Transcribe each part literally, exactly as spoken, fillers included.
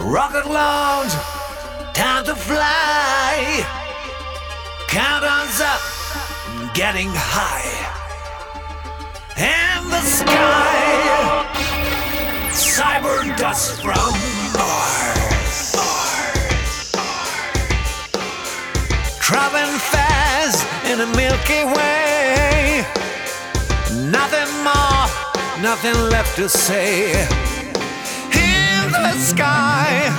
Rocket launch, time to fly. Countdown's up, getting high. In the sky, cyber dust from Mars. Traveling fast in the Milky Way. Nothing more, nothing left to say. In the sky,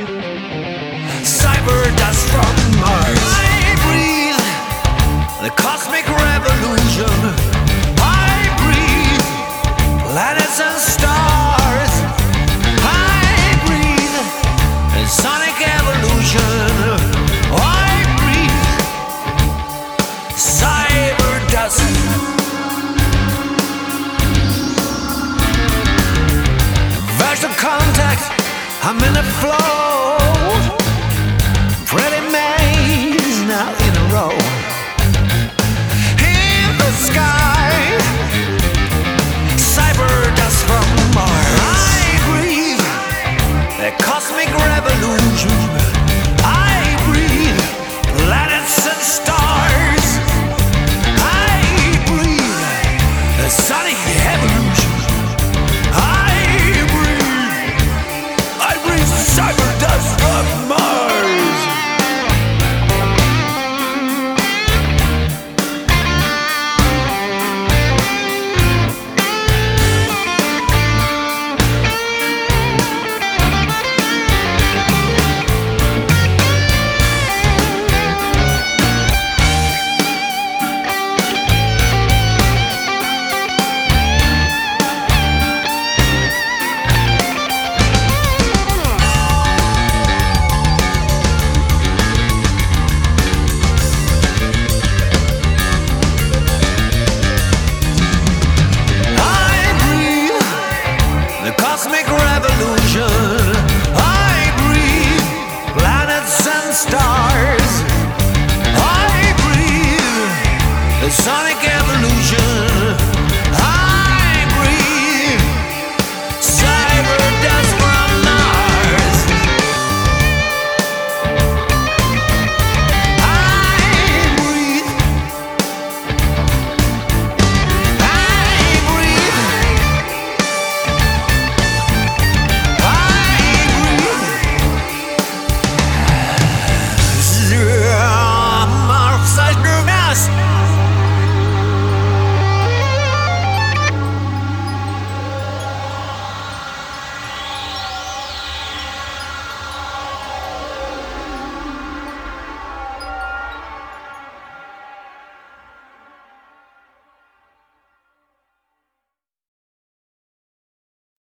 cyber dust from Mars. I breathe the cosmic revolution. I breathe planets and stars. I breathe a sonic evolution. I breathe cyber dust. Virtual contact, I'm in the flow. Pretty maze now in a row. In the sky, cyber dust from Mars. I breathe the cosmic revolution. I breathe planets and stars. I breathe the sonic evolution. I breathe, I breathe cyber dust from Mars. Cosmic revolution. I breathe planets and stars. I breathe the sonic evolution.